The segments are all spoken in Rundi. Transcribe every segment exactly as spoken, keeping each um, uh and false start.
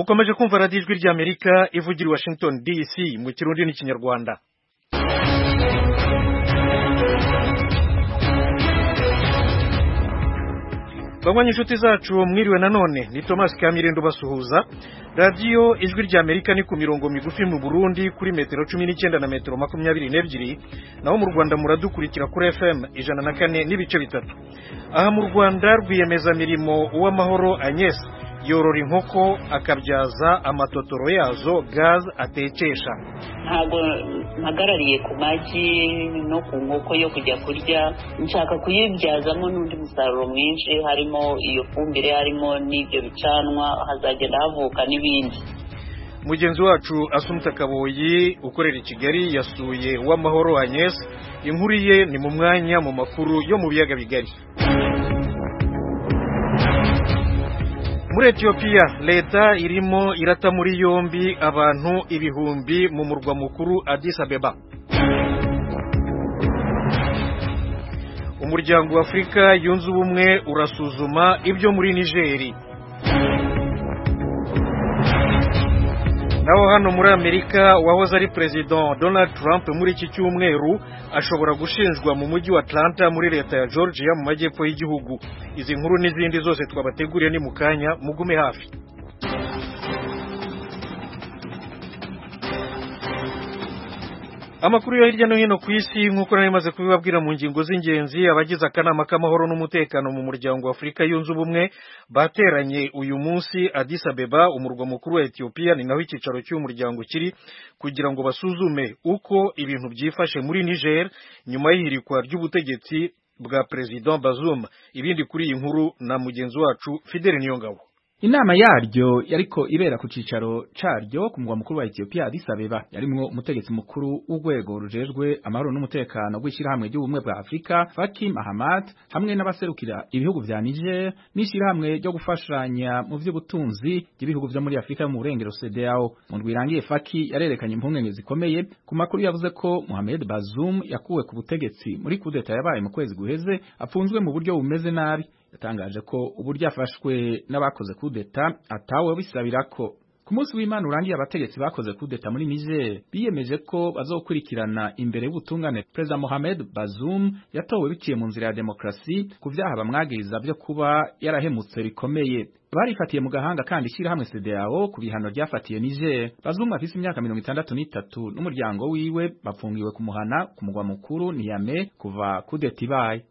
mukomeje kumva radiyo ijwi ry'Amerika ivugira i Washington D C mu kirundi n'ikinyarwanda. Bamwe inshuti zacu mwiriwe nanone ni Thomas Kamirindo basuhuza. Radio ijwi ry'Amerika ni ku mirongo migufi mu Burundi kuri metero cumi n'icyenda na metero makumyabiri n'ebyiri, naho mu Rwanda muradukurikira kuri F M ijana na kane n'ibice bitatu. Aha mu Rwanda rwiyemeza mirimo uw'amahoro Agnes yorora inkoko akabyaza amatotoro yazo gaz atekesha. Ntabwo mpagarariye ku magi no ku nkoko yo kujya kurya, nshaka kuyibyazamo n'undi musaruro mwinshi, harimo iyo fumbire, harimo n'ibyo bicanwa, hazagenda havuka n'ibindi. Mugenzi wacu Asumta Kaboyi ukorera i Kigali yasuye uw'amahoro Agnes. Inkuru ye ni mu mwanya mu makuru yo mu biyaga bigari. Muri Ethiopia leta irimo irata muri yombi abantu ibihumbi mu murwa mukuru Addis Abeba. Umuryango wa Afrika yunze ubumwe urasuzuma ibyo muri Niger. Naho hano muri Amerika wahoze ari President Donald Trump muri iki cyumweru ashobora gushinjwa mu mujyi wa Atlanta muri leta ya Georgia mu majyepfo y'igihugu. Izi nkuru n'izindi zose twabateguriye ni mukanya, mugume hafi. Amakuru yo hirya no hino ku isi nk'uko nari maze kubibabwira mu ngingo z'ingenzi, abagize akanama k'amahoro n'umutekano mu muryango wa Afrika yunze ubumwe bateranye uyu munsi Addis Abeba, umurwa mukuru wa Ethiopia, ni naho icyicaro cy'uyu muryango kiri, kugira ngo basuzume uko ibintu byifashe muri Niger nyuma y'ihirikwa ry'ubutegetsi bwa President Bazoum. Ibindi kuri iyi nkuru na mugenzi wacu Fidel Niyongabo. Inama yaryo yariko ibera ku cicaro caryo ku mugwa mukuru wa Ethiopia Addis Abeba, yarimwo umutegetsi mukuru w'urwego rujejwe amahoro n'umutekano gw'ishirahamwe ry'ubumwe bwa Afrika Faki Mahamat, hamwe n'abaserukira ibihugu vya Niger n'ishirahamwe ryo gufashanya mu vy'ubutunzi by'ibihugu vyo muri Afrika mu burengero C D A O. Mu ndwi irangiye Faki yarerekanye impungenge zikomeye ku makuru yavuze ko Mohamed Bazoum yakuwe ku butegetsi muri kudeta yabaye mu kwezi guheze afunzwe mu buryo bumeze nabi. Yatangaje ko uburyo afashwe n'abakoze kudeta atawe bisabirako. Ku munsi w'Imana urangiye abategetsi bakoze kudeta muri Niger biyemeje ko bazokurikirana imbere y'ubutungane President Mohamed Bazoum yatowe biciye mu nzira ya demokrasi ku vyaha bamwagiriza byo kuba yarahemutse bikomeye. Barifatiye mu gahanga kandi ishirahamwe C D A O ku bihano ryafatiye Niger. Bazoum afise imyaka mirongo itandatu n'itatu n'umuryango wiwe bapfungiwe kumuhana ku mugwa mukuru Niamey kuva kudeta ibaye.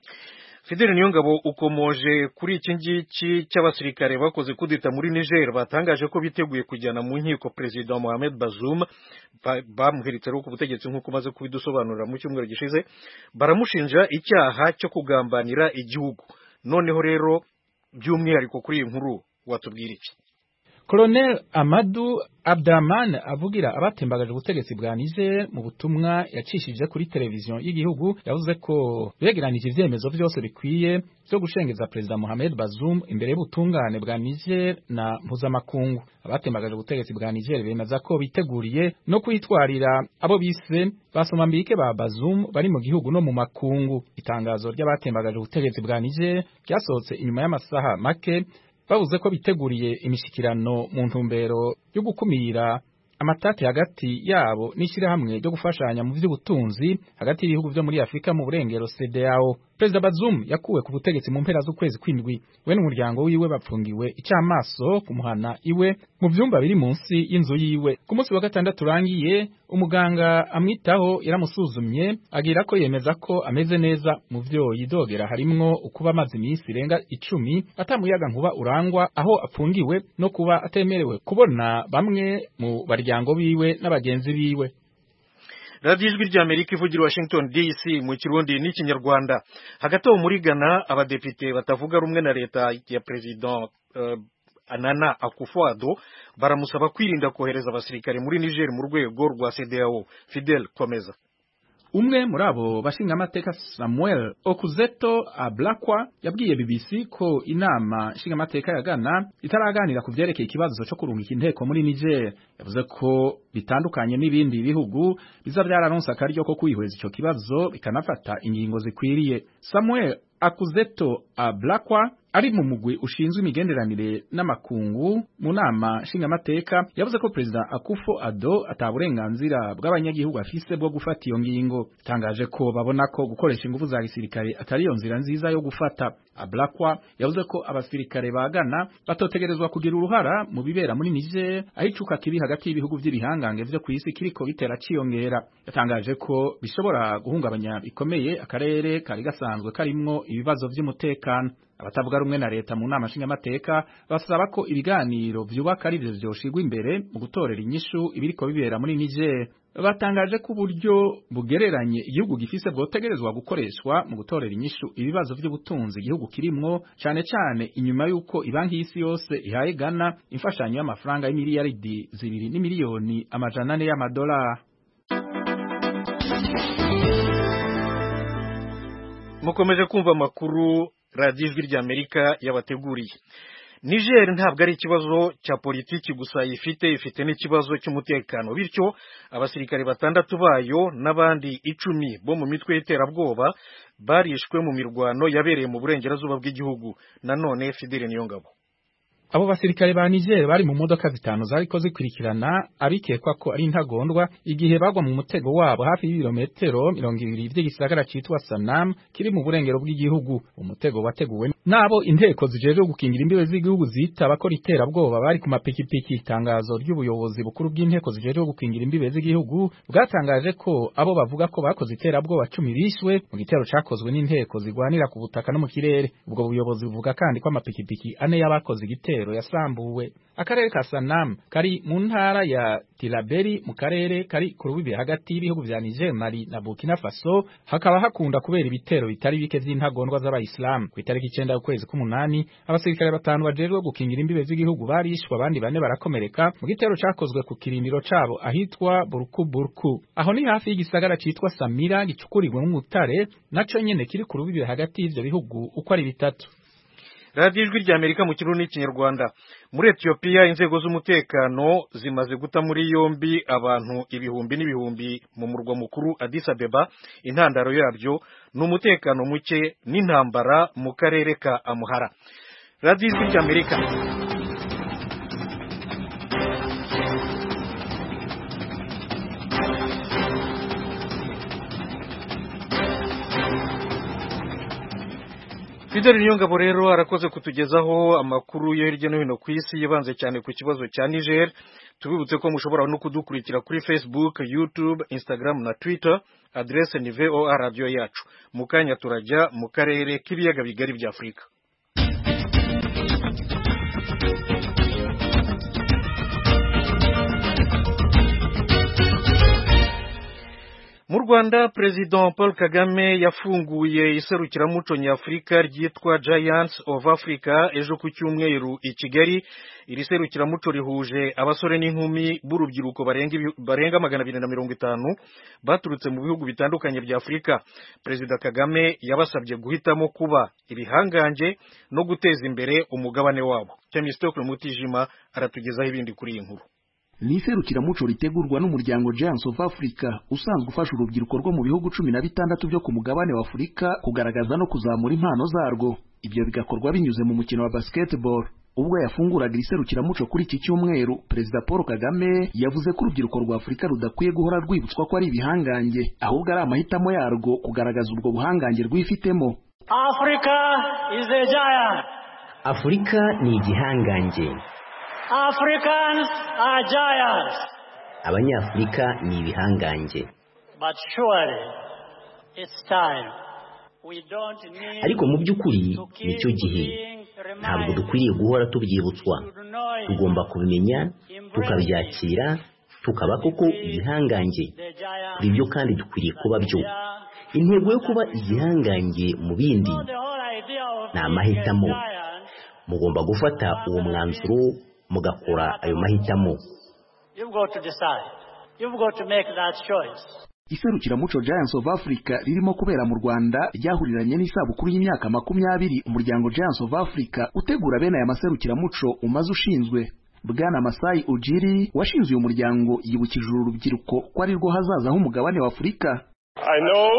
Fidel Niyongabo ukomoje kuri iki ngiki cy'abasirikare bakoze kudeta muri Niger batangaje ko biteguye kujyana mu nkiko President Mohamed Bazoum bamuhiritse ku butegetsi nk'uko maze kubidusobanurira mu cyumweru gishize. Baramushinja icyaha cyo kugambanira igihugu. Noneho rero by'umwihariko kuri iyi nkuru watubwira iki? Colonel Amadou Abdraman avugira abatembagaje ubutegetsi bwa Niger mu butumwa yacishije kuri televiziyo y'igihugu yavuze ko begeranije ivyemezo byose bikwiye byo gushengeza President Mohamed Bazoum imbere y'ubutungane bwa Niger na mpuzamakungu. Abatembagaje ubutegetsi bwa Niger bemeza ko biteguriye no kwitwarira abo bise basoma mbike ba Bazoum bari mu gihugu no mu makungu. Itangazo ry'abatembagaje ubutegetsi bwa Niger ryasohotse inyuma y'amasaha make bavuze ko biteguriye imishikirano mu ntumbero yo gukumira amatati hagati yabo n'ishirahamwe ryo gufashanya mu vy'ubutunzi hagati y'ibihugu vyo muri Afrika mu burengero C D A O. President Bazoum yakuwe ku butegetsi mu mpera z'ukwezi kw'indwi, we n'umuryango wiwe bapfungiwe icamaso kumuhana iwe mu vyumba biri munsi y'inzu yiwe. Ku munsi wa gatandatu urangiye umuganga amwitaho yaramusuzumye agira ko yemeza ko ameze neza. Mu vyo yidogera harimwo ukuba amazi iminsi irenga icumi atamuyaga nkuba urangwa aho apfungiwe no kuba atemerewe kubona bamwe mu baryango biwe n'abagenzi biwe. Radio ijwi ry'Amerika ivugira Washington D C mu kirundi n'ikinyarwanda. Hagati aho muri Ghana abadepite batavuga rumwe na leta ya President uh, Nana Akufo-Addo baramusaba kwirinda kohereza abasirikare muri Niger mu rwego rwa C D A O. Fidel, komeza. Umwe muri abo bashinga amateka Samuel Okuzeto Ablakwa yabwiye B B C ko inama nshinga amateka ya Ghana itaraganira ku vyerekeye ikibazo cyo kurungika inteko muri Niger. Yavuze ko bitandukanye n'ibindi bihugu biza byararonsa akaryo ko kwihweza ico kibazo bikanafata ingingo zikwiriye. Samuel Akuzeto Ablakwa ari mu mugwi ushinzwe imigenderanire n'amakungu mu nama nshingamateka yavuze ko Perezida Akufo-Addo ataburenganzira bw'abanyagihugu afise bwo gufata iyo ngingo. Tangaje ko babona ko gukoresha ingufu za gisirikare atari yo nzira nziza yo gufata. Ablakwa yavuze ko abasirikare ba Ghana batotegerezwa kugira uruhara mu bibera muri Niger, ahicuka kibi hagati y'ibihugu by'ibihangange vyo kwisi kiriko bitera ciyongera. Yatangaje ko bishobora guhungabanya bikomeye akarere kari gasanzwe karimwo ibibazo vy'umutekano. Abatavuga rumwe na leta mu nama nshingamateka basaba ko ibiganiro vyubaka ari vyo vyoshigwa imbere mu gutorera inyishu ibiriko bibera muri Niger. Batangaje ko uburyo bugereranye igihugu gifise bwotegerezwa gukoreshwa mu gutorera inyishu ibibazo vy'ubutunzi igihugu kirimwo, cane cane inyuma yuko ibanki y'isi yose ihaye Ghana imfashanyo y'amafaranga y'imiliyaridi zibiri n'imiliyoni amajana ane y'amadolari. Mukomeje kumva amakuru Radio Ijwi ry'Amerika yabateguriye. Niger ntabwo ari ikibazo cya politiki gusa ifite ifite n'ikibazo cy'umutekano, bityo abasirikare batandatu bayo n'abandi icumi bo mu mitwe y'iterabwoba barishwe mu mirwano yabereye mu burengerazuba bw'igihugu. Nanone Fidele Niyongabo. Abo basirikare ba Niger bari mu modoka zitanu zariko zikurikirana abikekwa ko ari intagondwa igihe bagwa mu mutego wabo hafi y'ibirometero mirongo ibiri vy'igisagara citwa Sanam kiri mu burengero bw'igihugu. Umutego wateguwe nabo inteko zijeje gukingira imbibe z'igihugu zita bakora iterabwoba bari ku mapikipiki. Itangazo ry'ubuyobozi bukuru bw'inteko zijeje gukingira imbibe z'igihugu bwatangaje ko abo bavuga ko bakoze iterabwoba cumi bishwe mu gitero cakozwe n'inteko zigwanira ku butaka no mu kirere. Ubwo buyobozi buvuga kandi ko amapikipiki ane y'abakoze igitero yasambuwe. Akarere ka Sanam kari mu ntara ya Tilaberi mu karere kari ku rubibe hagati y'ibihugu vya Niger, Mali na Burkina Faso. Hakaba hakunda kubera ibitero bitari bike vy'intagondwa z'abayisilamu. Ku itariki icenda y'ukwezi k'umunani abasirikare batanu bajejwe gukingira imbibe z'igihugu barishwe, abandi bane barakomereka mu gitero cakozwe ku kirindiro cabo ahitwa Burku Burku. Aho ni hafi y'igisagara citwa Samira gicukurirwe mu mutare, naco nyene kiri ku rubibe hagati y'ivyo bihugu uko ari bitatu. Radio Ijwi ry'Amerika mu Kirundi n'Ikinyarwanda. Muri Ethiopia inzego z'umutekano zimaze guta muri yombi abantu ibihumbi n'ibihumbi mu murwa mukuru Addis Abeba. Intandaro yabyo n'umutekano muke n'intambara mu karere ka Amhara. Radio Ijwi ry'Amerika. Fidele Niyongabo rero arakoze kutugezaho amakuru yo hirya no hino ku isi yibanze cyane ku kibazo cya Niger. Tubibutse ko mushobora no kudukurikira kuri Facebook, YouTube, Instagram na Twitter. Adresse ni V O A Radio yacu. Mukanya turajya mu karere k'ibiyaga bigari bya Afrika. Mu Rwanda President Paul Kagame yafunguye iserukiramuco nyafrika ryitwa Giants of Africa ejo ku cyumweru i Kigali. Iri serukiramuco rihuje abasore n'inkumi b'urubyiruko barenga barenga magana abiri na mirongo itanu baturutse mu bihugu bitandukanye bya Afrika. President Kagame yabasabye guhitamo kuba ibihangange no guteza imbere umugabane wabo. Temistokle Mutijima aratugezaho ibindi kuri iyi nkuru. Ni iserukiramuco ritegurwa n'umuryango Giants of Africa usanzwe ufasha urubyiruko rwo mu bihugu cumi na bitandatu byo ku mugabane wa Afrika kugaragaza no kuzamura impano zarwo. Ibyo bigakorwa binyuze mu mukino wa basketball. Ubwo yafunguraga iserukiramuco kuri iki cyumweru, Perezida Paul Kagame yavuze ko urubyiruko rwa Afrika rudakwiye guhora rwibutswa ko ari ibihangange, ahubwo ari amahitamo yarwo kugaragaza ubwo buhangange rwifitemo. Africa is a giant. Afrika ni igihangange. Africans are giants. Abanyafrika ni ibihangange. But surely it's time. We don't need. Ariko mu by'ukuri nicyo gihe ntabwo dukwiriye guhora tubyibutswa. Tugomba kubimenya, tukabyakira, tukaba koko ibihangange. Kuri byo kandi dukwiriye kuba byo. Intego yo kuba igihangange mu bindi ni amahitamo. Mugomba gufata uwo mwanzuro mugakora ayo mahitamo. You've got to decide. You've got to make that choice. Iserukiramuco Giants of Africa ririmo kubera mu Rwanda ryahuriranye n'isabukuru y'imyaka makumyabiri umuryango Giants of Africa utegura bene aya maserukiramuco umaze ushinzwe. Bwana Masai Ujiri washinze uyu muryango yibukije urubyiruko ko ari rwo hazaza h'umugabane wa Afrika. I know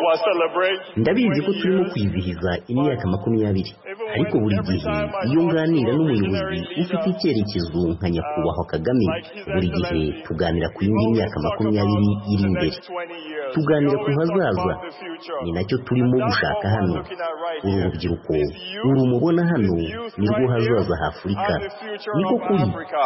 ndabizi ko turimo kwizihiza imyaka makumyabiri ariko buri gihe iyo nganira n'umuyobozi ufite icyerekezo nka nyakubahwa Kagame buri gihe tuganira ku yindi myaka makumyabiri iri imbere tuganira ku hazaza ni nacyo turimo gushaka hano uru rubyiruko urumubona hano nirwo hazaza ha Afurika niko kuri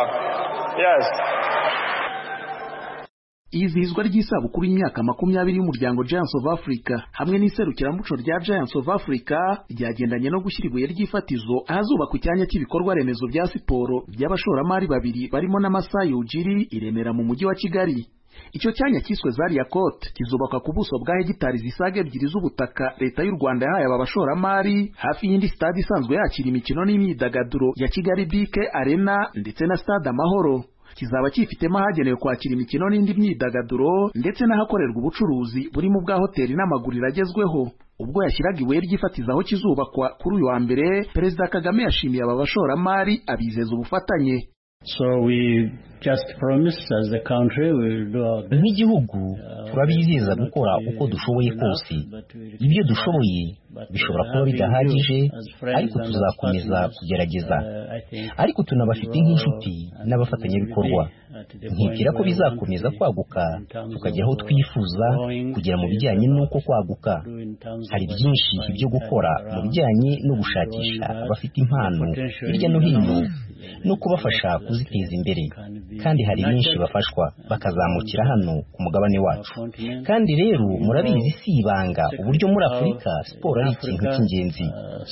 Izihizwa ry'isabukuru y'imyaka makumyabiri y'umuryango Giants of Africa hamwe n'iserukiramuco rya Giants of Africa ryagendanye no gushyira ibuye ry'ifatizo ahazubakwa icyanya cy'ibikorwa remezo bya siporo by'abashoramari babiri barimo na Masai Ujiri i Remera mu mujyi wa Kigali. Icyo cyanya cyiswe Zaria Court kizubakwa ku buso bwa hegitari zisaga ebyiri z'ubutaka leta y'u Rwanda yahaye aba bashoramari hafi y'indi stade isanzwe yakira imikino n'imyidagaduro ya Kigali B K Arena ndetse na Stade Amahoro. Kizaba kifitemo ahagenewe kwakira imikino n'indi myidagaduro ndetse n'ahakorerwa ubucuruzi burimo bwa hoteli n'amaguriro agezweho. Ubwo yashyiraga ibuye ry'ifatizo aho kizubakwa kuri uyu wa mbere, Perezida Kagame yashimiye aba bashoramari abizeza ubufatanye. So we just promised as a country we'll do our best. Nk'igihugu turabizeza gukora uko dushoboye kose. Ibyo dushoboye bishobora kuba bidahagije ariko tuzakomeza kugerageza. Ariko tunabafite nk'inshuti n'abafatanyabikorwa. Nkikira ko bizakomeza kwaguka tukagera aho twifuza kugera mu bijyanye n'uko kwaguka. Hari byinshi byo gukora mu bijyanye no gushakisha abafite impano hirya no hino no kubafasha kuziteza imbere, kandi hari benshi bafashwa bakazamukira hano ku mugabane wacu. Kandi rero murabizi si ibanga uburyo muri Afurika siporo ari ikintu cy'ingenzi.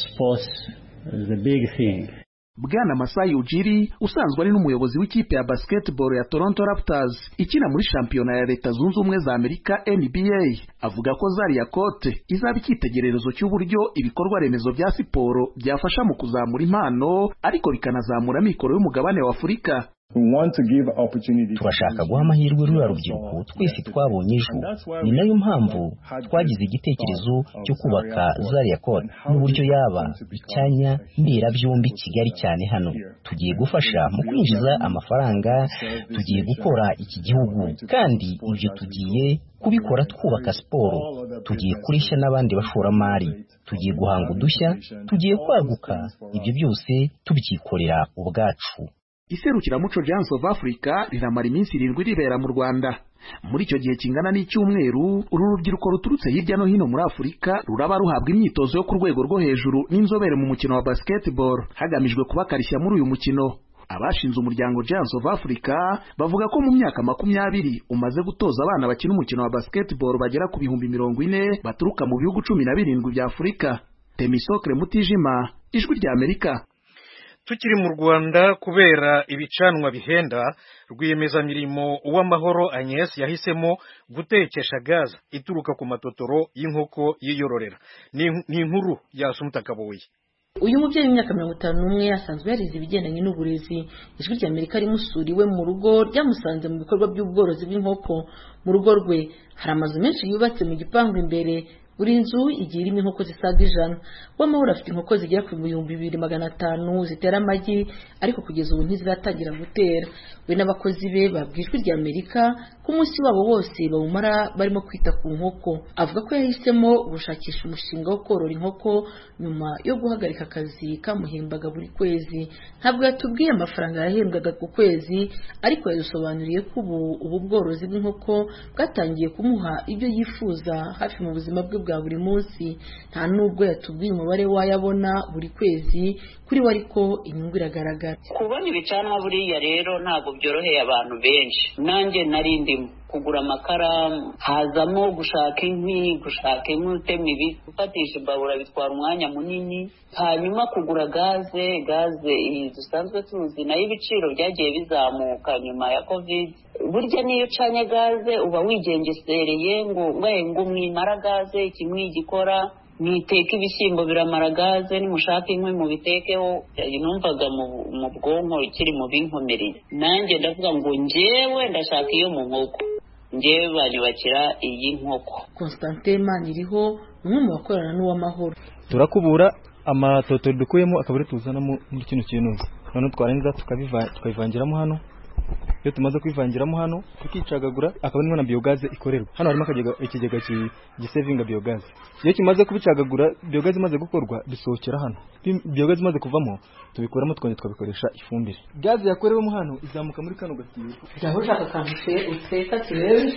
Bwana Masai Ujiri usanzwe ari n'umuyobozi w'ikipe ya basketball ya Toronto Raptors ikina muri shampiyona ya Leta Zunze Ubumwe za Amerika N B A avuga ko Zaria Court izaba icyitegererezo cy'uburyo ibikorwa remezo bya siporo byafasha mu kuzamura impano ariko bikanazamura amikoro y'umugabane wa Afurika. Turashaka guha amahirwe ruriya rubyiruko twese twabonye ejo. Ni nayo mpamvu twagize igitekerezo cyo kubaka Zaria Court n'uburyo yaba icyanya mberabyombi Kigali cyane hano. Tugiye gufasha mu kwinjiza amafaranga, tugiye gukora iki gihugu, kandi ibyo tugiye kubikora twubaka siporo. Tugiye kureshya n'abandi bashoramari, tugiye guhanga udushya, tugiye kwaguka, ibyo byose tubikikorera ubwacu. Iserukiramuco Giants of Africa riramara iminsi irindwi ribera mu Rwanda. Muri icyo gihe kingana n'icyumweru, uru rubyiruko ruturutse hirya no hino muri Afurika ruraba ruhabwa imyitozo yo ku rwego rwo hejuru n'inzobere mu mukino wa basketball hagamijwe kubakarishya muri uyu mukino. Abashinze umuryango Giants of Africa bavuga ko mu myaka makumyabiri umaze gutoza abana bakina umukino wa basketball bagera ku bihumbi mirongo ine baturuka mu bihugu cumi na birindwi bya Afurika. Temisokre Mutijima, Ijwi rya Amerika. Tukiri mu Rwanda kubera ibicanwa bihenda, rwiyemezamirimo Uwamahoro Agnes yahisemo gutekesha gaza ituruka ku matotoro y'inkoko yiyororera. Ni inkuru ya Asumta Kaboyi. Uyu mubyeyi w'imyaka mirongo itanu n'umwe asanzwe yarize ibigendanye n'uburezi. Ijwi rya Amerika rimusuriwe mu rugo ryamusanze mu bikorwa by'ubworozi bw'inkoko. Mu rugo rwe hari amazu menshi yubatse mu gipangu imbere. Buri nzu igiye irimo inkoko zisaga ijana. Uwamahoro afite inkoko zigera ku bihumbi bibiri magana atanu zitera amagi, ariko kugeza ubu ntiziratangira gutera. We n'abakozi be babwijwe rya Amerika ku munsi wabo wose bawumara barimo kwita ku nkoko. Avuga ko yahisemo gushakisha umushinga wo korora inkoko nyuma yo guhagarika akazi kamuhembaga buri kwezi. Ntabwo yatubwiye amafaranga yahembwaga ku kwezi, ariko yadusobanuriye ko ubu ubu bworozi bw'inkoko bwatangiye kumuha ibyo yifuza hafi mu buzima bwe bwa buri munsi. Nta nubwo yatubwiye umubare wayabona buri kwezi kuri we, ariko inyungu iragaragara. Kubona ibicanwa buriya rero ntabwo byoroheye abantu benshi. Nanjye narindimo kugura amakara, hazamo gushaka inkwi, gushaka inkwi utema ibiti, gufatisha imbabura bitwara umwanya munini, hanyuma kugura gaze gaze iyi dusanzwe tuzi nayo ibiciro byagiye bizamuka nyuma ya covid. Burya niyo ucanye gaze uba wigengesereye ngo ngaye ngo mwimara gaze kimwe gikora niteka ibishyimbo biramara gaze, nimushaka inkwi mu bitekeho. Numvaga mu bwonko ikiri mu binkomereye, nanjye ndavuga ngo njyewe ndashaka iyo mu nkoko, njyewe banyubakira iyi nkoko. Constantin Maniriho umwe mu bakorana n'Uwamahoro. Turakubura amatoto dukuyemo akabure tuzana muri kino kintu, none twarenza tukabivangiramo hano iyo tumaze kwivangiramo hano tukicagagura akaba niho na biogaze ikorerwa. Hano harimo akigega ikigega gisevinga biogaze. Iyo kimaze kubicagagura biogaze imaze gukorwa bisohokera hano. Biogaze imaze kuvamo tubikuramo twongera twabikoresha ifumbire. Gaze yakorewemo hano izamuka muri kano gatiyo. Jaho ushaka kampushe uteka turebe.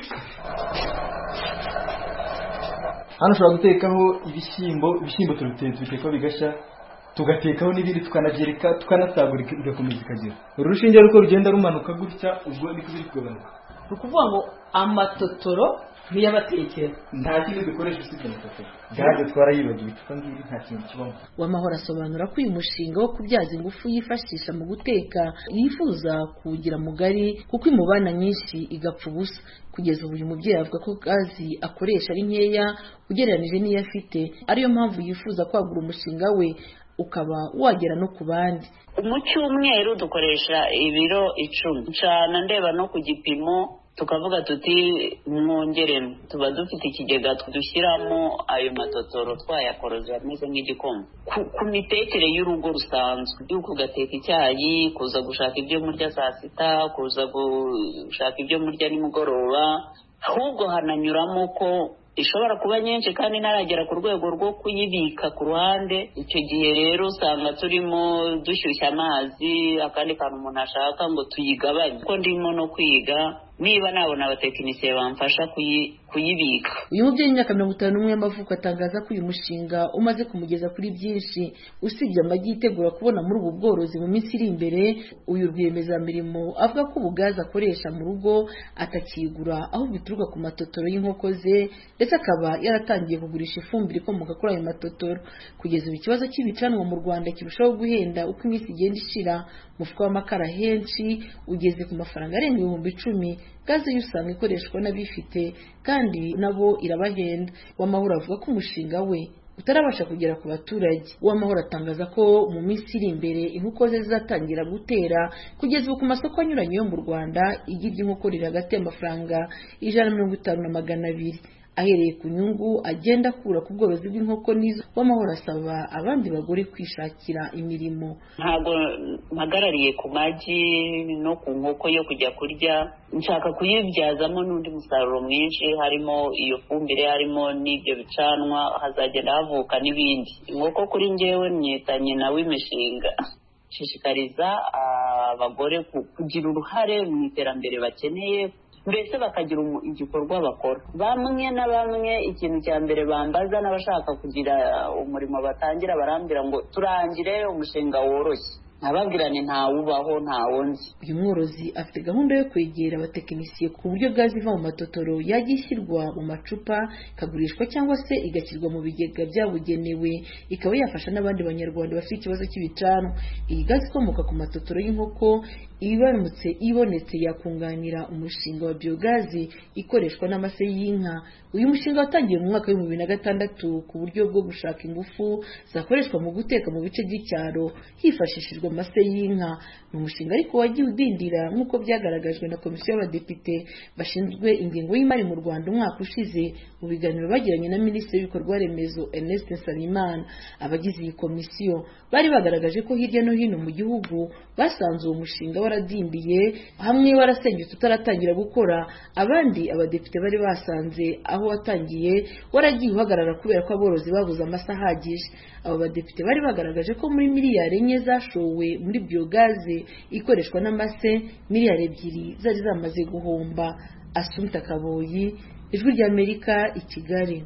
Hano ushobora gutekaho ibishyimbo, ibishyimbo turabiteka bitekaho bigashya, tugatekaho n'ibindi tukanabyereka tukanasagura igakomeza ikagira. Uru rushinge ruko rugenda rumanuka gutya ubwo niko biri kugabanuka. Ukuvuga ngo amatotoro niyo abatekera. Nta kintu dukoresha usibye amatotoro. Gaze twarayibagiwe tukangiri nta kintu kibamo. Uwamahoro asobanura ko uyu mushinga wo kubyaza ingufu yifashisha mu guteka yifuza kugira mugari kuko imubana nyinshi igapfa ubusa. Kugeza ubu uyu mubyeyi avuga ko gazi akoresha ari nkeya ugereranije n'iyo afite, ariyo mpamvu yifuza kwagura umushinga we ukaba wagera no ku bandi. Mu cyumweru dukoresha ibiro icumi. Ncana ndeba no ku gipimo tukavuga tuti mwongeremo. Tuba dufite ikigega dushyiramo ayo matotoro twayakoroza ameze nk'igikoma. Ku mitekere y'urugo rusanzwe y'uko ugateka icyayi, kuza gushaka ibyo murya saa sita, kuza gushaka ibyo murya nimugoroba, ahubwo hananyuramo ko ishobora kuba nyinshi kandi naragera ku rwego rwo kuyibika ku ruhande. Icyo gihe rero usanga turimo dushyushya amazi, akandi kantu umuntu ashaka ngo tuyigabanye. Ko ndimo no kwiga niba nabona abatekinisiye bamfasha kuyibika. Uyu mubyeyi w'imyaka mirongo itanu n'umwe y'amavuko atangaza ko uyu mushinga umaze kumugeza kuri byinshi. Usibye amagi yitegura kubona muri ubu bworozi mu minsi iri imbere, uyu rwiyemezamirimo avuga ko ubugazi akoresha mu rugo atakigura ahubwo ituruka ku matotoro y'inkoko ze, ndetse akaba yaratangiye kugurisha ifumbire ikomoka kuri ayo matotoro. Kugeza ubu ikibazo cy'ibicanwa mu Rwanda kirushaho guhenda uko iminsi igenda ishira. Umufuka w'amakara henshi ugeze ku mafaranga arenga ibihumbi icumi. Gaze y'usanga ikoreshwa n'abifite kandi nabo irabahenda. Uwamahoro avuga ko umushinga we utarabasha kugera ku baturage. Uwamahoro atangaza ko mu minsi iri imbere inkoko ze zizatangira gutera. Kugeza ubu ku masoko anyuranye yo mu Rwanda igi ry'inkoko riri hagati y'amafaranga ijana na mirongo itanu na magana abiri. Ahereye ku nyungu agenda akura ku bworozi bw'inkoko nizo, Uwamahoro asaba abandi bagore kwishakira imirimo. Ntabwo mpagarariye ku magi no ku nkoko yo kujya kurya, nshaka kuyibyazamo n'undi musaruro mwinshi, harimo iyo fumbire, harimo n'ibyo bicanwa, hazagenda havuka n'ibindi. Inkoko kuri njyewe nyitanye nawe imishinga. Shishikariza abagore kugira uruhare mu iterambere bakeneye, mbese bakagira igikorwa bakora. Bamwe na bamwe ikintu cya mbere bambaza n'abashaka kugira umurimo batangira barambira ngo turangire umushinga woroshye. Nababwirane ntawubaho ntawonzi. Uyu mworozi afite gahunda yo kwegera abatekinisiye ku buryo gazi iva mu matotoro yajya ishyirwa mu macupa ikagurishwa cyangwa se igashyirwa mu bigega byabugenewe, ikaba yafasha n'abandi banyarwanda bafite ikibazo cy'ibicanwa. Iyi gazi ikomoka ku matotoro y'inkoko ibaramutse ibonetse yakunganira umushinga wa biogazi ikoreshwa n'amase y'inka. Uyu mushinga watangiye mu mwaka w'ibihumbi bibiri na gatandatu ku buryo bwo gushaka ingufu zakoreshwa mu guteka mu bice by'icyaro hifashishijwe amase y'inka. Ni umushinga ariko wagiye udindira nk'uko byagaragajwe na komisiyo y'abadepite bashinzwe ingengo y'imari mu Rwanda umwaka ushize mu biganiro bagiranye na Minisitiri w'ibikorwa remezo Ernest Nsabimana. Abagize iyi komisiyo bari bagaragaje ko hirya no hino mu gihugu basanze uwo mushinga waradindiye, hamwe warasenyutse utaratangira gukora, abandi abadepite bari basanze aho watangiye waragiye uhagarara kubera ko aborozi babuze amasaha ahagije. Abo badepite bari bagaragaje ko muri miliyari enye zashowe muri biogaze ikoreshwa n'amase, miliyari ebyiri zari zamaze guhomba. Asumta Kaboyi, Ijwi ry'Amerika, i Kigali.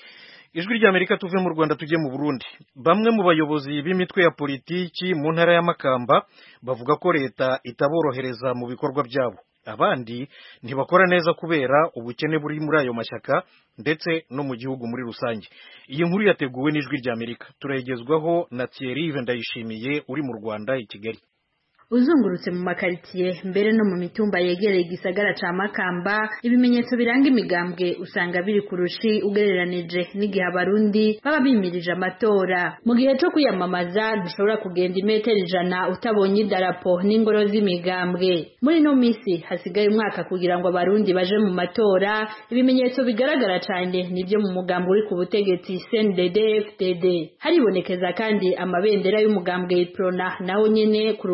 Ijwi ry'Amerika tuve mu Rwanda tujye mu Burundi. Bamwe mu bayobozi b'imitwe ya politiki mu ntara ya Makamba bavuga ko leta itaborohereza mu bikorwa byabo. Abandi ntibakora neza kubera ubukene buri muri ayo mashyaka ndetse no mu gihugu muri rusange. Iyi nkuru yateguwe n'Ijwi ry'Amerika, turayigezwaho na Thierry Vendayishimiye uri mu Rwanda, i Kigali. Uzungurutse mu makaritsiye mbere no mu mitumba yegereye igisagara ca Makamba, ibimenyetso biranga imigambwe usanga biri kurushi ugereranije n'igihe abarundi baba bimirije amatora. Mu gihe cyo kwiyamamaza dushobora kugenda imetero ijana utabonye idarapo n'ingoro z'imigambwe. Muri no misi hasigaye umwaka kugira ngo abarundi baje mu matora, ibimenyetso bigaragara cyane nibyo mu mugambwe uri ku butegetsi C N D D F D D. Haribonekeza kandi amabendera y'umugambwe Iprona naho nyene ku rugero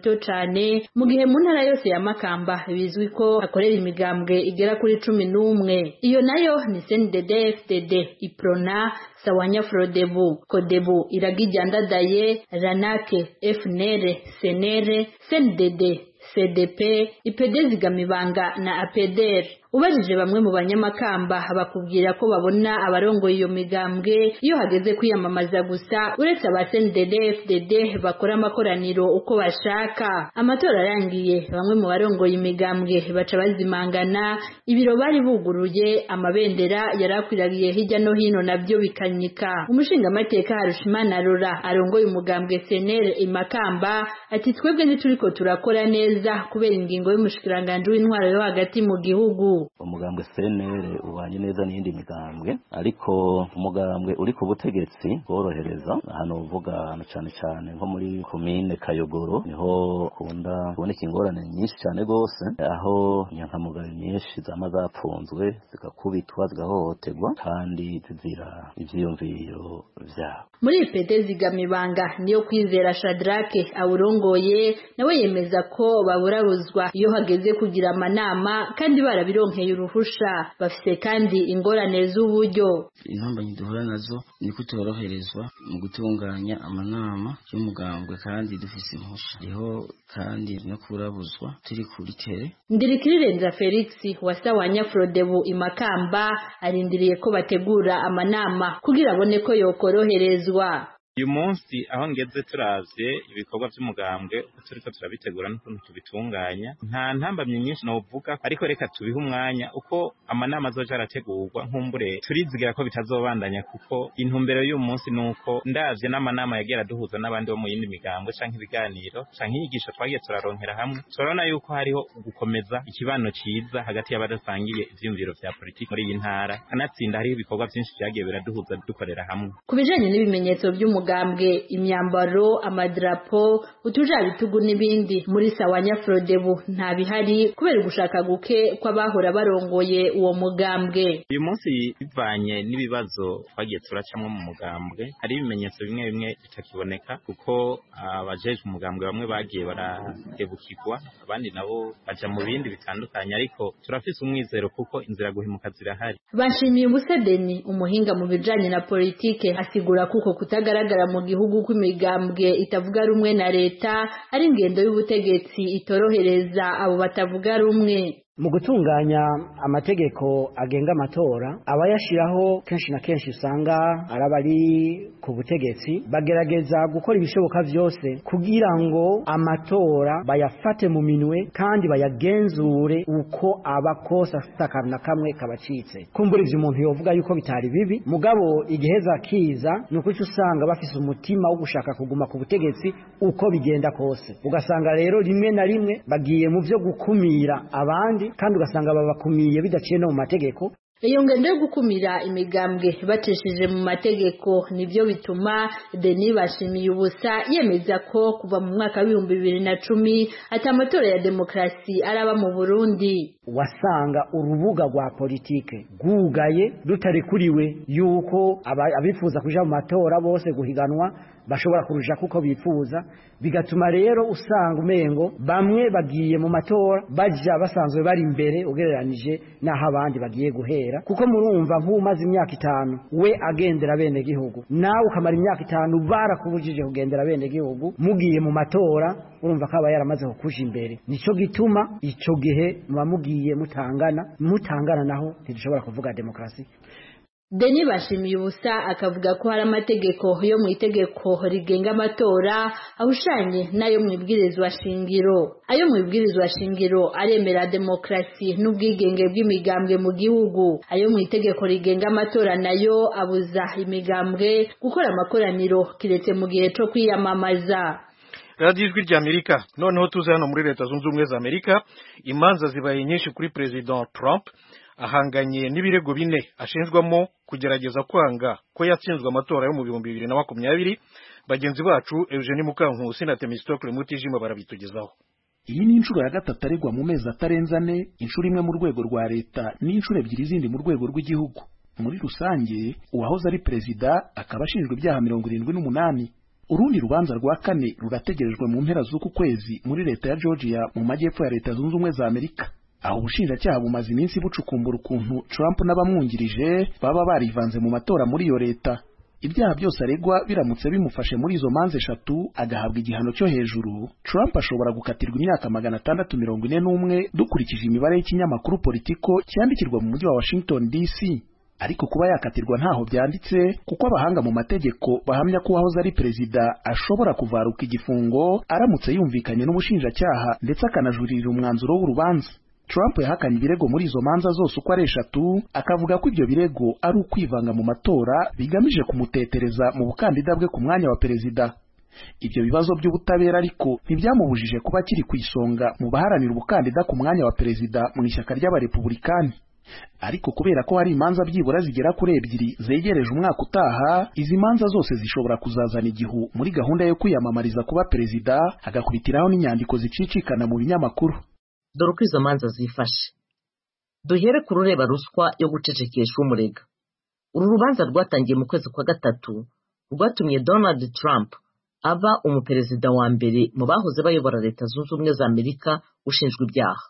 ruto cane mu gihe mu ntara yose ya Makamba bizwi ko hakorera imigambwe igera kuri cumi n'umwe. Iyo nayo ni C N D D F D D, Iprona, Sawanya Frodebu, Kodebu, Iragijandadaye, Ranake, F N L, C N L, C N D D, C D P, I P D Zigamibanga na A P D R. Ubajije bamwe mu banyamakamba bakubwira ko babona abarongoye iyo migambwe iyo hageze kwiyamamaza gusa, uretse aba C N D D F D D bakora amakoraniro uko bashaka. Amatora arangiye bamwe mu barongoye imigambwe baca bazimangana, ibiro bari buguruye, amabendera yarakwiragiye hirya no hino nabyo bikanyika. Umushinga amateka Harushimana Rora arongoye umugambwe C N L Imakamba ati twebwe ntituriko turakora neza kubera ingingo y'umushikiranganje w'intwaro yo hagati mu gihugu. Umugambwe C N L ubanye neza n'indi migambwe, ariko umugambwe uri ku butegetsi bworohereza hano uvuga cyane cyane nko muri komine Kayogoro niho kunda kuboneka ingorane nyinshi cyane gose, aho nyankamugayo nyinshi zama zapfunzwe zigakubitwa zigahohoterwa kandi zizira ivyiyumviro vyabo. Muri I P D Zigamibanga niyo Kwizera Shadrake awurongoye nawe yemeza ko baburabuzwa iyo hageze kugira amanama kandi barabironka nkeye uruhusha, bafise kandi ingorane z'uburyo. Intambamyi duhura nazo ni kutoroherezwa mu gutunganya amanama y'umugambwe kandi dufise impusha, riho kandi no kurabuzwa turi kuri tere. Ndirikirirenza Felix wa Sawanya Frodebu Imakamba arindiriye ko bategura amanama kugira abone ko yokoroherezwa. Uyu munsi aho ngeze turavye ibikorwa by'umugambwe uko turiko turabitegura n'ukuntu tubitunganya, nta ntambamye nyinshi novuga, ariko reka tubihe umwanya uko amanama azoja arategurwa. Nkumbure turizigira ko bitazobandanya kuko intumbero y'uyu munsi nuko ndavye n'amanama yagera duhuza n'abandi bo mu yindi migambwe canke ibiganiro canke inyigisho twagiye turaronkera hamwe, turabona yuko hariho gukomeza ikibano ciza hagati y'abadasangiye ivyumviro vya politiki muri iyi ntara, kanatsinda hariho ibikorwa vyinshi vyagiye biraduhuza dukorera hamwe. Kubijanye n'ibimenyetso by'umu mugambwe, imyambaro, amadrapo, utujabitugu n'ibindi muri Sawanya Frodebu nta bihari kubera gushaka guke kw'abahora barongoye uwo mugambwe. Uyu munsi bivanye n'ibibazo twagiye turacamwe mu mugambwe, hari ibimenyetso bimwe bimwe bitakiboneka kuko abajeje umugambwe bamwe bagiye baratebukirwa, abandi nabo baja mu bindi bitandukanye, ariko turafise umwizero kuko inzira guhimuka zirahari. Bashimiye Umusedeni umuhinga mu bijanye na politike asigura kuko kutagaragara mu gihugu kw'imigambwe itavuga rumwe na leta ari ingendo y'ubutegetsi itorohereza abo batavuga rumwe. Mu gutunganya amategeko agenga amatora abayashiraho kenshi na kenshi usanga arabari ku butegetsi bagerageza gukora ibishoboka vyose kugira ngo amatora bayafate mu minwe kandi bayagenzure uko abakosa sakamna kamwe kabacitse. Kumbura ivyo umuntu yovuga yuko bitari bibi, mugabo igiheza kiza nuko usanga bafise umutima wo gushaka kuguma ku butegetsi uko bigenda kose, ugasanga rero rimwe na rimwe bagiye mu vyo gukumira abandi kandi ugasanga babakumiye bidaciye no mu mategeko. Iyo ngendo yo gukumira imigambwe bacishije mu mategeko nivyo bituma Denis Bashimiye ubusa yemeza ko kuva mu mwaka w'ibihumbi bibiri na cumi ati amatora ya demokrasi araba mu Burundi. Wasanga urubuga rwa politike gugaye rutarekuriwe yuko abifuza kuja mu matora bose guhiganwa bashobora kuruja kuko bifuza, bigatuma rero usanga umengo bamwe bagiye mu matora baja basanzwe bari imbere ugereranije naho abandi bagiye guhera, kuko murumva nk'umaze imyaka itanu we agendera bene gihugu nawe ukamara imyaka itanu barakubujije kugendera bene gihugu, mugiye mu matora urumva ko aba yaramaze kukuja imbere. Nico gituma ico gihe muba mugiye mutangana mutangana naho ntidushobora kuvuga demokrasi. Denis Bashimiye ubusa akavuga ko hari amategeko yo mu itegeko rigenga amatora ahushanye nayo mu ibwirizwa shingiro. Ayo mu ibwirizwa shingiro aremera demokrasi n'ubwigenge bw'imigambwe mu gihugu. Ayo mu itegeko rigenga amatora nayo abuza imigambwe gukora amakoraniro kiretse mu gihe cyo kwiyamamaza. Radio Ijwi ry'Amerika. Noneho tuze hano muri Leta Zunze Ubumwe za Amerika, imanza zibaye nyinshi kuri President Trump ahanganye n'ibirego bine ashinjwamo kugerageza kwanga ko yatsinzwe amatora yo mu bihumbi bibiri na makumyabiri. Bagenzi bacu Eugenie Mukankusi na Temistokle Mutijima barabitugezaho. Iyi ni inshuro ya gatatu aregwa mu mezi atarenze ane, inshuro imwe mu rwego rwa leta n'inshuro ebyiri zindi mu rwego rw'igihugu. Muri rusange uwahoze ari perezida akaba ashinjwa ibyaha mirongo irindwi n'umunani. urundi rubanza rwa kane rurategerejwe mu mpera z'uku kwezi muri leta ya Georgia mu majyepfo ya Leta Zunze Ubumwe za Amerika. Aho ubushinjacyaha bumaze iminsi bucukumbura ukuntu Trump n'abamwungirije baba barivanze mu matora muri iyo leta. Ibyaha byose aregwa biramutse bimufashe muri izo manza eshatu agahabwa igihano cyo hejuru, Trump ashobora gukatirwa imyaka magana atandatu mirongo ine n'umwe dukurikije imibare y'ikinyamakuru Politico cyandikirwa mu mujyi wa Washington D C. Ariko kuba yakatirwa ntaho byanditse, kuko abahanga mu mategeko bahamya ko uwahoze ari perezida ashobora kuvaruka igifungo aramutse yumvikanye n'ubushinjacyaha ndetse akanajuririra umwanzuro w'urubanza. Trump yahakanye ibirego muri izo manza zose uko ari eshatu, akavuga ko ibyo birego ari ukwivanga mu matora bigamije kumutetereza mu bukandida bwe ku mwanya wa perezida. Ibyo bibazo by'ubutabera ariko ntibyamubujije kuba akiri ku isonga mu baharanira ubukandida ku mwanya wa perezida mu ishyaka ry'abarepublikani. Ariko kubera ko hari imanza byibura zigera kuri ebyiri zegereje umwaka utaha, izi manza zose zishobora kuzazana igihu muri gahunda yo kwiyamamariza kuba perezida, hagakubitiraho n'inyandiko zicicikana mu binyamakuru. Dore uko izo manza zifashe. Duhere ku rureba ruswa yo gucecekesha umurega. Uru rubanza rwatangiye mu kwezi kwa gatatu, rwatumye Donald Trump aba umuperezida wa mbere mu bahoze bayobora Leta Zunze Ubumwe za Amerika ushinjwa ibyaha.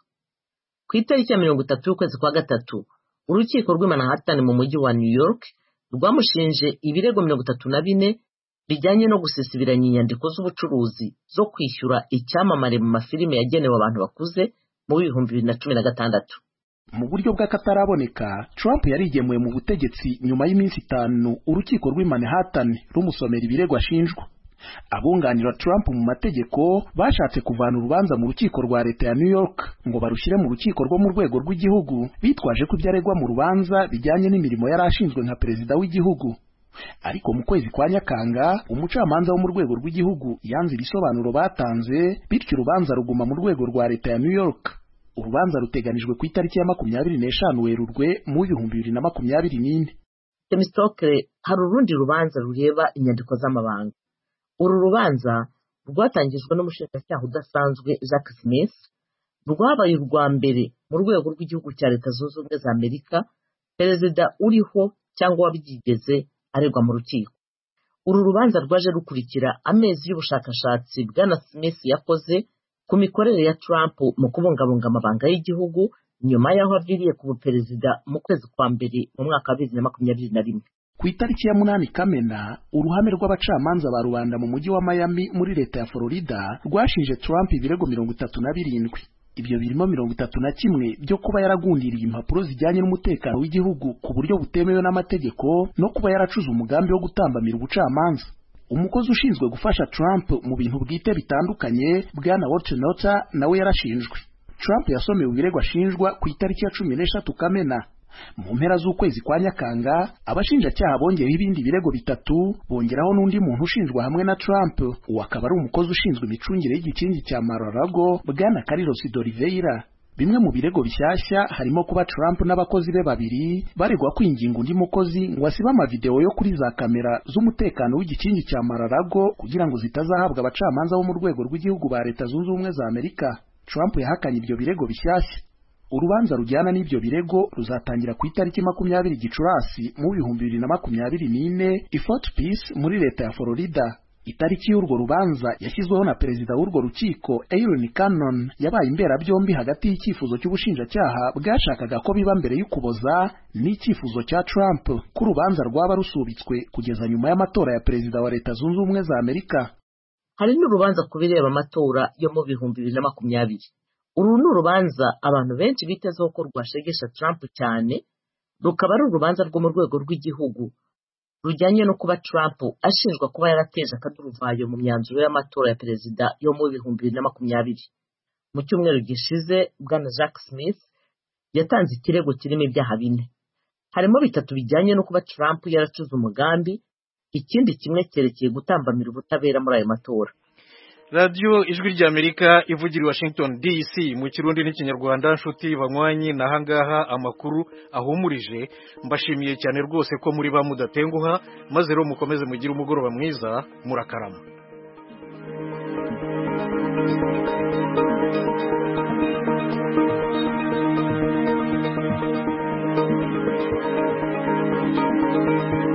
Ku itariki ya mirongo itatu y'ukwezi kwa gatatu, urukiko rw'i Manhattan mu mujyi wa New York rwamushinje ibirego mirongo itatu na bine bijyanye no gusesibiranya inyandiko z'ubucuruzi zo kwishyura icyamamare mu mafilime yagenewe abantu bakuze mu bihumbi bibiri na cumi na gatandatu. Mu buryo bw'akataraboneka, Trump yarigemuye mu butegetsi nyuma y'iminsi itanu urukiko rw'i Manhattan rumusomera ibirego ashinjwa. Abunganira Trump mu mategeko bashatse kuvana urubanza mu rukiko rwa leta ya New York ngo barushyire mu rukiko rwo mu rwego rw'igihugu, bitwaje ko ibyo aregwa mu rubanza bijyanye n'imirimo yari ashinzwe nka perezida w'igihugu. Ariko mu kwezi kwa Nyakanga, umucamanza wo mu rwego rw'igihugu yanze ibisobanuro batanze, bityo urubanza ruguma mu rwego rwa leta ya New York. Urubanza ruteganijwe ku itariki ya makumyabiri n'eshanu Werurwe mu bihumbi bibiri na makumyabiri n'ine. Temistokle, hari urundi rubanza rureba inyandiko z'amabanga. Uru rubanza rwatangijwe n'umushinjacyaha udasanzwe Jack Smith, rwabaye urwa mbere mu rwego rw'igihugu cya Leta Zunze Ubumwe za Amerika perezida uriho cyangwa wabyigeze aregwa mu rukiko. Uru rubanza rwaje rukurikira amezi y'ubushakashatsi bwana Smith yakoze ku mikorere ya Trump mu kubungabunga amabanga y'igihugu nyuma y'aho aviriye ku buperezida mu kwezi kwa mbere mu mwaka wa bibiri na makumyabiri na rimwe. Ku itariki ya munani Kamena, uruhame rw'abacamanza ba rubanda mu mujyi wa Miami muri leta ya Florida rwashinje Trump ibirego mirongo itatu na birindwi. Ibyo birimo mirongo itatu na kimwe byo kuba yaragundiriye impapuro zijyanye n'umutekano w'igihugu ku buryo butemewe n'amategeko no kuba yaracuze umugambi wo gutambamira ubucamanza. Umukozi ushinzwe gufasha Trump mu bintu bwite bitandukanye bwana Walter Notter nawe yarashinjwe. Trump yasomewe ibirego ashinjwa ku itariki ya cumi n'eshatu Kamena. Mu mpera z'ukwezi kwa Nyakanga, abashinjacyaha bongeyeho ibindi birego bitatu, bongeraho n'undi muntu ushinjwa hamwe na Trump, uwo akaba ari umukozi ushinzwe imicungire y'igikingi cya Mar-a-Lago bwana Carlos d'Oliveira. Bimwe mu birego bishyashya harimo kuba Trump n'abakozi be babiri baregwa kwinginga undi mukozi ngo asibe amavideo yo kuri za kamera z'umutekano w'igikingi cya Mar-a-Lago kugira ngo zitazahabwa abacamanza bo mu rwego rw'igihugu ba Leta Zunze Ubumwe za Amerika. Trump yahakanye ibyo birego bishyashya. Urubanza rujyana n'ibyo birego ruzatangira ku itariki makumyabiri Gicurasi mu bihumbi bibiri na makumyabiri n'ine i Fort Pierce muri leta ya Florida. Itariki y'urwo rubanza yashyizweho na perezida w'urwo rukiko Aaron Cannon yabaye imberabyombi hagati y'icyifuzo cy'ubushinjacyaha bwashakaga ko biba mbere y'Ukuboza n'icyifuzo cya Trump ko urubanza rwaba rusubitswe kugeza nyuma y'amatora ya perezida wa Leta Zunze Ubumwe za Amerika. Hari n'urubanza ku bireba amatora yo mu bihumbi bibiri na makumyabiri. Uru ni urubanza abantu benshi bitezeho ko rwashegesha Trump cyane, rukaba ari urubanza rwo mu rwego rw'igihugu rujyanye no kuba Trump ashinjwa kuba yarateje akaduruvayo mu myanzuro y'amatora ya perezida yo mu bihumbi bibiri na makumyabiri. Mu cyumweru gishize bwana Jack Smith yatanze ikirego kirimo ibyaha bine. Harimo bitatu bijyanye no kuba Trump yaracuze umugambi, ikindi kimwe cyerekeye gutambamira ubutabera muri ayo matora. Radio Ijwi ry'Amerika ivugira i Washington D C mu Kirundi n'Ikinyarwanda. Nshuti banywanyi na hangaha amakuru ahumurije, mbashimiye cyane rwose ko muri ba mudatenguha, maze rero mukomeze mugire umugoroba mwiza, murakarama. Thank you.